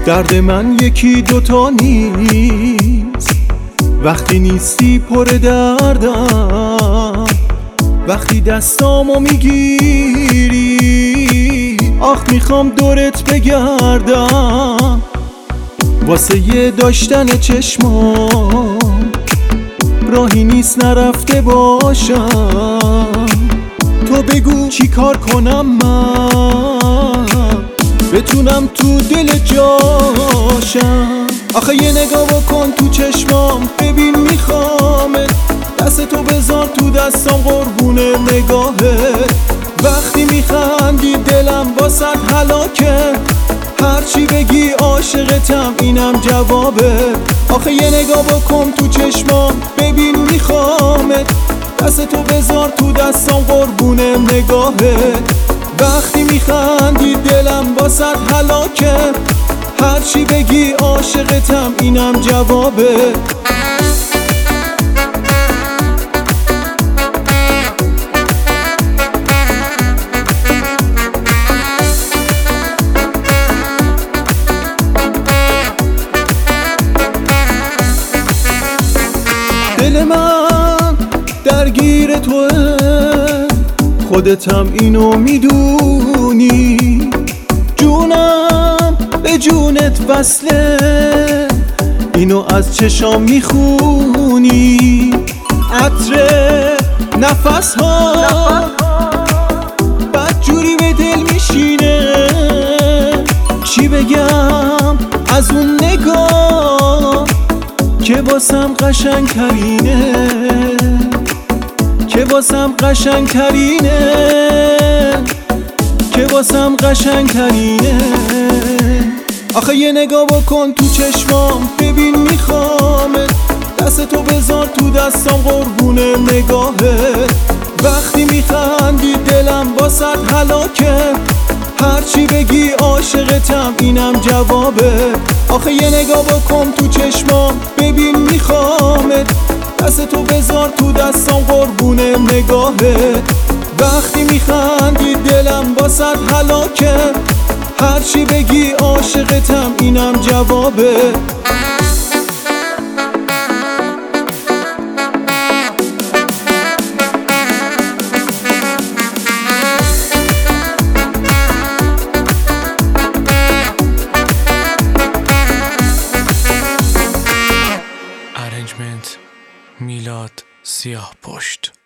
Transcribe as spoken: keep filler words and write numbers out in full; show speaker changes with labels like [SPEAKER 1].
[SPEAKER 1] درد من یکی دوتا نیست، وقتی نیستی پر دردم، وقتی دستامو میگیری آخ میخوام دورت بگردم. واسه یه داشتن چشمام راهی نیست نرفته باشم. تو بگو چی کار کنم من بتونم تو دل جاشم. آخه یه نگاه بکن تو چشمام ببین میخوامت، دست تو بذار تو دستام قربون نگاهت. وقتی میخندی دلم واسط هلاکه، هرچی بگی عاشقتم اینم جوابه. آخه یه نگاه بکن تو چشمام ببین میخوامت، دست تو بذار تو دستام قربون نگاهت. وقتی میخندی دلم واسط هلاکه، هرچی بگی عاشقتم اینم جوابه. دل من درگیر توه، خودتم اینو میدونی، جونم به جونت وصله، اینو از چشام میخونی. عطر نفس ها بدجوری به دل میشینه، چی بگم از اون نگاه که واسم قشنگ ترینه، که واسم قشنگ ترینه، که واسم قشنگ ترینه. آخه یه نگاه بکن تو چشمام ببین میخوامت، دست تو بذار تو دستام قربون نگاهت. وقتی میخندی دلم واسط هلاکه، هرچی بگی عاشقتم اینم جوابه. آخه یه نگاه بکن تو چشمام ببین میخوامت، دست تو بذار تو دستام قربون نگاهت. وقتی میخندی دلم واسط هلاکه، هرچی بگی عاشقتم اینم جوابه.
[SPEAKER 2] میلاد سیاه پشت.